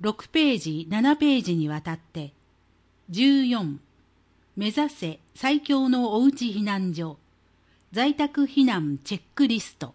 6ページ7ページにわたって、14目指せ最強のおうち避難所在宅避難チェックリスト。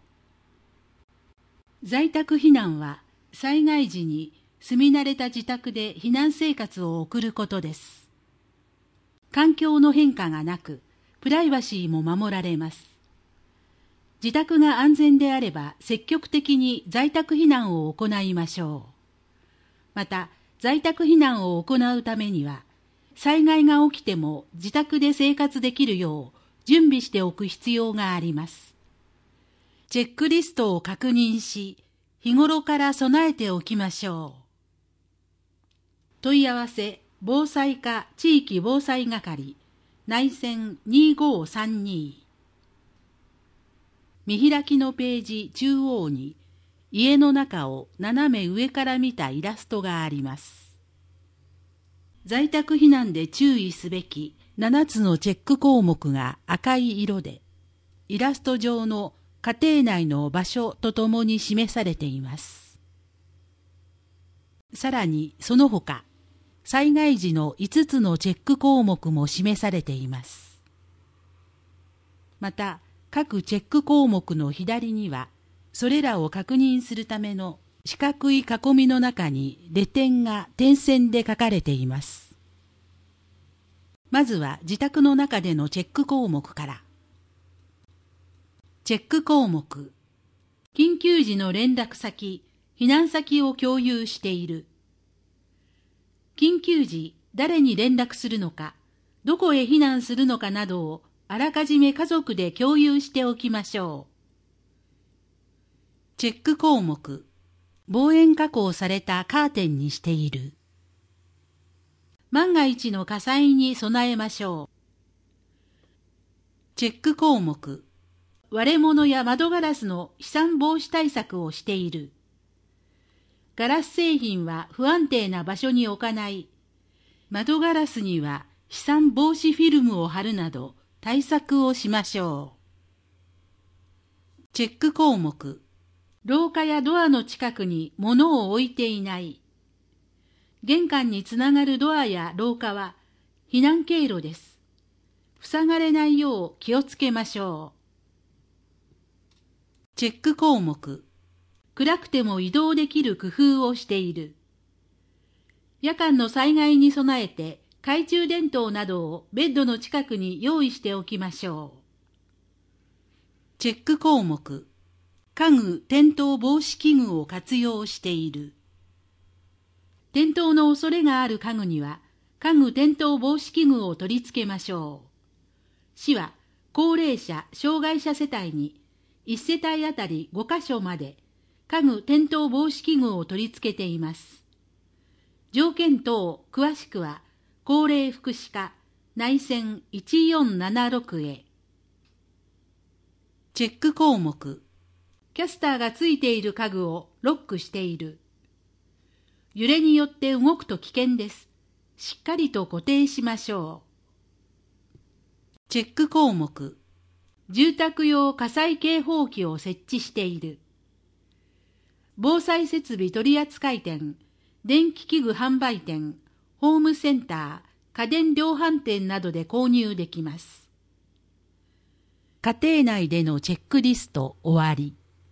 在宅避難は災害時に住み慣れた自宅で避難生活を送ることです。環境の変化がなく、プライバシーも守られます。自宅が安全であれば積極的に在宅避難を行いましょう。また、在宅避難を行うためには、災害が起きても自宅で生活できるよう準備しておく必要があります。チェックリストを確認し、日頃から備えておきましょう。問い合わせ、防災課地域防災係、内線2532。見開きのページ中央に、家の中を斜め上から見たイラストがあります。在宅避難で注意すべき7つのチェック項目が赤い色で、イラスト上の家庭内の場所とともに示されています。さらにその他、災害時の5つのチェック項目も示されています。また、各チェック項目の左には、それらを確認するための四角い囲みの中にレ点が点線で書かれています。まずは自宅の中でのチェック項目から。チェック項目。緊急時の連絡先、避難先を共有している。緊急時、誰に連絡するのか、どこへ避難するのかなどをあらかじめ家族で共有しておきましょう。チェック項目。防煙加工されたカーテンにしている。万が一の火災に備えましょう。チェック項目。割れ物や窓ガラスの飛散防止対策をしている。ガラス製品は不安定な場所に置かない。窓ガラスには飛散防止フィルムを貼るなど対策をしましょう。チェック項目。廊下やドアの近くに物を置いていない。玄関につながるドアや廊下は避難経路です。塞がれないよう気をつけましょう。チェック項目。暗くても移動できる工夫をしている。夜間の災害に備えて懐中電灯などをベッドの近くに用意しておきましょう。チェック項目。家具・転倒防止器具を活用している。転倒の恐れがある家具には、家具転倒防止器具を取り付けましょう。市は、高齢者・障害者世帯に、1世帯あたり5カ所まで、家具転倒防止器具を取り付けています。条件等、詳しくは、高齢福祉課、内線1476へ。チェック項目。キャスターがついている家具をロックしている。揺れによって動くと危険です。しっかりと固定しましょう。チェック項目。住宅用火災警報器を設置している。防災設備取扱店、電気器具販売店、ホームセンター、家電量販店などで購入できます。家庭内でのチェックリスト終わり。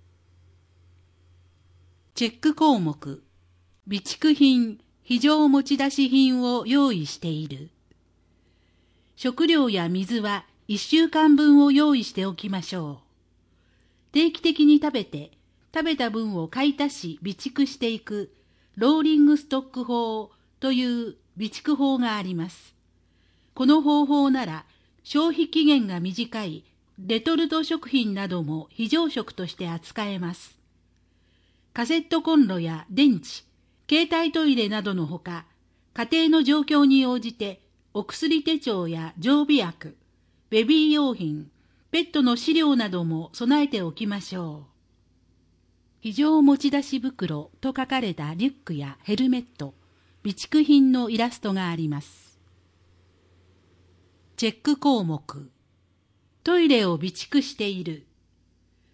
チェック項目。備蓄品、非常持ち出し品を用意している。食料や水は1週間分を用意しておきましょう。定期的に食べた分を買い足し備蓄していくローリングストック法という備蓄法があります。この方法なら消費期限が短いレトルト食品なども非常食として扱えます。カセットコンロや電池、携帯トイレなどのほか、家庭の状況に応じてお薬手帳や常備薬、ベビー用品、ペットの飼料なども備えておきましょう。非常持ち出し袋と書かれたリュックやヘルメット、備蓄品のイラストがあります。チェック項目。トイレを備蓄している。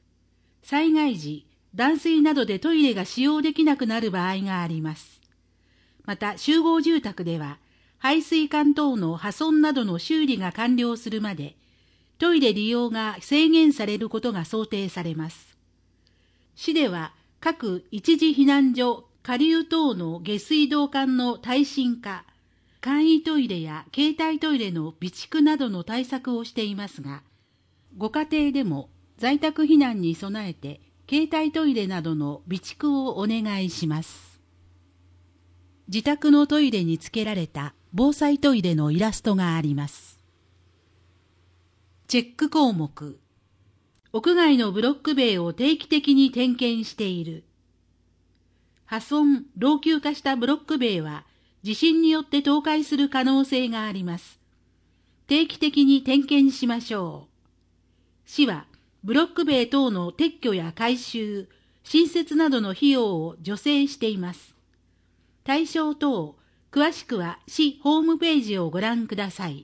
災害時、断水などでトイレが使用できなくなる場合があります。 また集合住宅では排水管等の破損などの修理が完了するまでトイレ利用が制限されることが想定されます。市では各一時避難所、下流等の下水道管の耐震化、簡易トイレや携帯トイレの備蓄などの対策をしていますが、ご家庭でも在宅避難に備えて携帯トイレなどの備蓄をお願いします。自宅のトイレにつけられた防災トイレのイラストがあります。チェック項目。屋外のブロック塀を定期的に点検している。破損・老朽化したブロック塀は地震によって倒壊する可能性があります。定期的に点検しましょう。市はブロック塀等の撤去や改修、新設などの費用を助成しています。対象等、詳しくは市ホームページをご覧ください。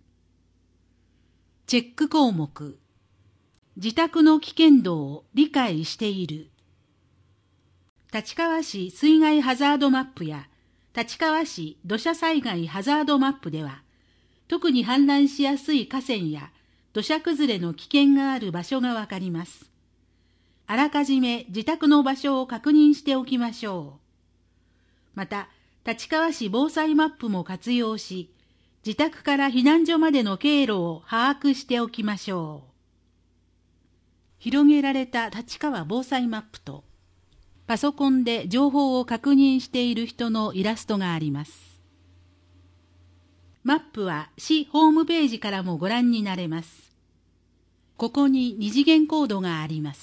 チェック項目。自宅の危険度を理解している。立川市水害ハザードマップや立川市土砂災害ハザードマップでは、特に氾濫しやすい河川や土砂崩れの危険がある場所がわかります。あらかじめ自宅の場所を確認しておきましょう。また、立川市防災マップも活用し、自宅から避難所までの経路を把握しておきましょう。広げられた立川防災マップと、パソコンで情報を確認している人のイラストがあります。マップは市ホームページからもご覧になれます。ここに二次元コードがあります。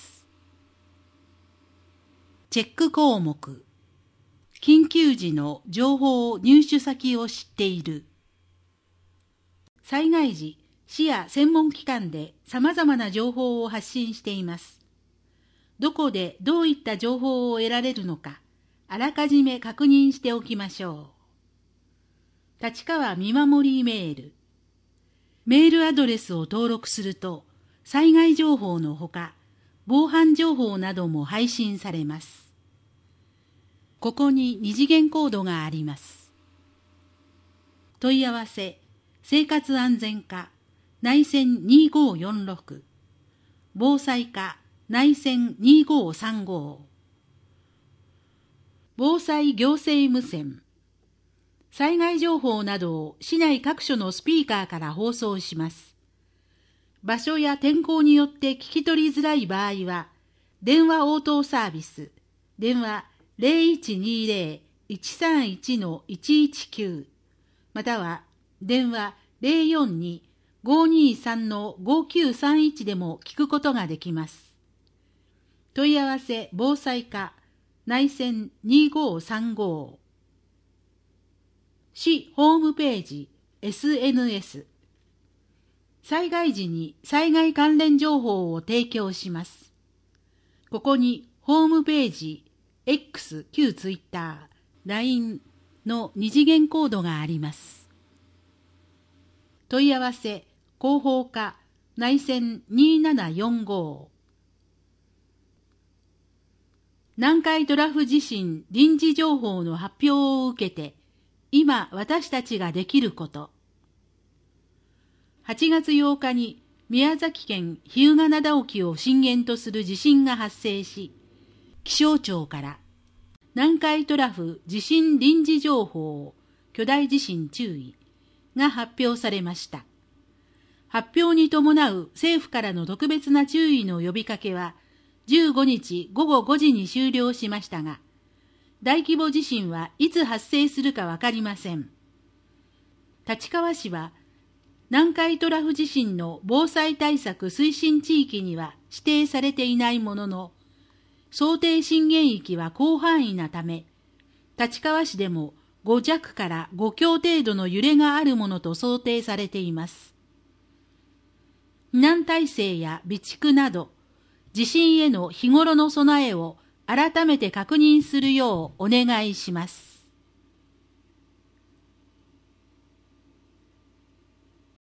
チェック項目。緊急時の情報入手先を知っている。災害時、市や専門機関で様々な情報を発信しています。どこでどういった情報を得られるのか、あらかじめ確認しておきましょう。立川見守りメール。メールアドレスを登録すると、災害情報のほか、防犯情報なども配信されます。ここに二次元コードがあります。問い合わせ、生活安全課、内線2546、防災課、内線2535、防災行政無線、災害情報などを市内各所のスピーカーから放送します。場所や天候によって聞き取りづらい場合は、電話応答サービス、電話 0120-131-119、または電話 042-523-5931 でも聞くことができます。問い合わせ防災課内線2535、市ホームページ SNS、災害時に災害関連情報を提供します。ここにホームページ X 旧 Twitter、LINE の二次元コードがあります。問い合わせ広報課内線2745、南海トラフ地震臨時情報の発表を受けて、今私たちができること。8月8日に宮崎県日向灘沖を震源とする地震が発生し、気象庁から南海トラフ地震臨時情報巨大地震注意が発表されました。発表に伴う政府からの特別な注意の呼びかけは15日午後5時に終了しましたが、大規模地震はいつ発生するかわかりません。立川市は南海トラフ地震の防災対策推進地域には指定されていないものの、想定震源域は広範囲なため、立川市でも5弱から5強程度の揺れがあるものと想定されています。避難体制や備蓄など、地震への日頃の備えを改めて確認するようお願いします。